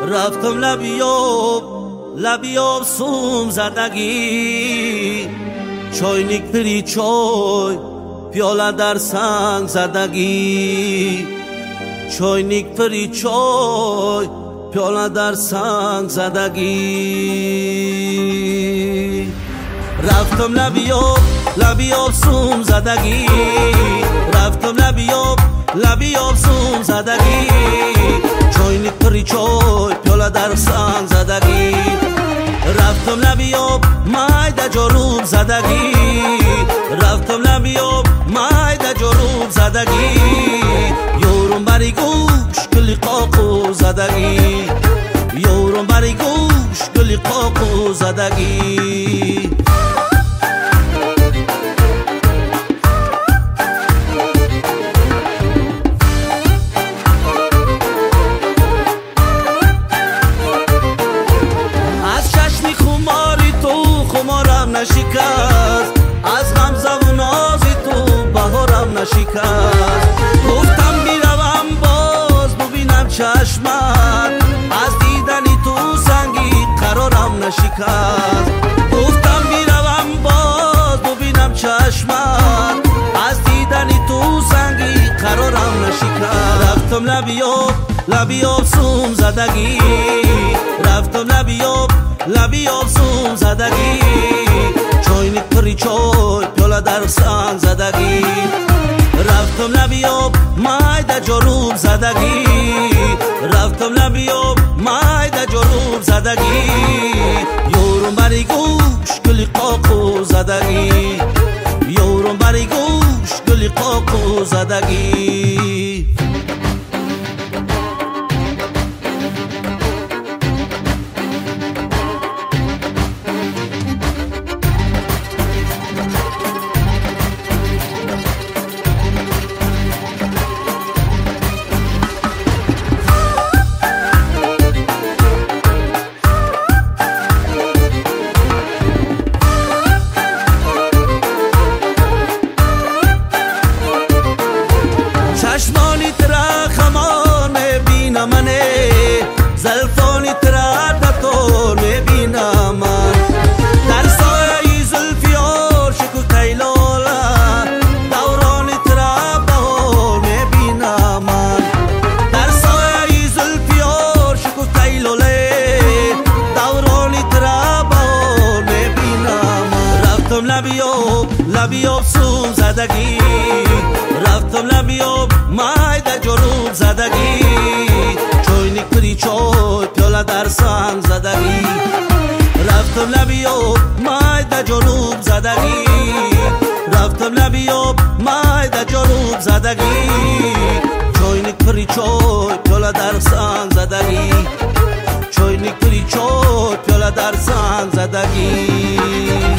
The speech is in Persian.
رفتم لبیاب سوم زدگی چاینیک پری چای پیاله در سنگ زدگی چاینیک پری چای پیاله در سنگ زدگی رفتم لبیاب سوم زدگی رفتم لبیاب سوم زدگی چاینیک پری چای پیاله در سنگ زدگی رفتم لبیاب مایده جاروب زدگی رفتم لبیاب مایده جاروب زدگی یورم بری گوش گلی قاقو زدگی یورم بری گوش گلی قاقو زدگی خمارم نشکست از غمزه و نازی تو بهارم نشکست گفتم میروم باز ببینم چشمت از دیدنی تو سنگی قرارم نشکست گفتم میروم باز ببینم چشمت از دیدنی تو سنگی قرارم نشکست رفتم لبیاب سوم زدگی رفتم لبیاب سوم زدگی چاینیک پری چای پیاله در سنگ زدگی رفتم لبیاب مایده جاروب زدگی رفتم لبیاب مایده جاروب زدگی یورم بری گوش گلی قاقو زدگی یورم بری گوش گلی قاقو زدگی چشمانی ترا خمان میبینم منه زلفانی ترا دتور میبینم من در سایه زلفیار شکو تیلالا دورانی ترا بهار میبینم من در سایه زلفیار شکو تیلاله دورانی ترا بهار میبینم من رفتم لبیاب سوم زدگی رفتم لبیاب مایده جاروب زدگی چاینیک پری چای پیاله در سنگ زدگی رفتم لبیاب مایده جاروب زدگی رفتم لبیاب مایده جاروب زدگی چاینیک پری چای پیاله در سنگ زدگی چاینیک پری چای پیاله در سنگ زدگی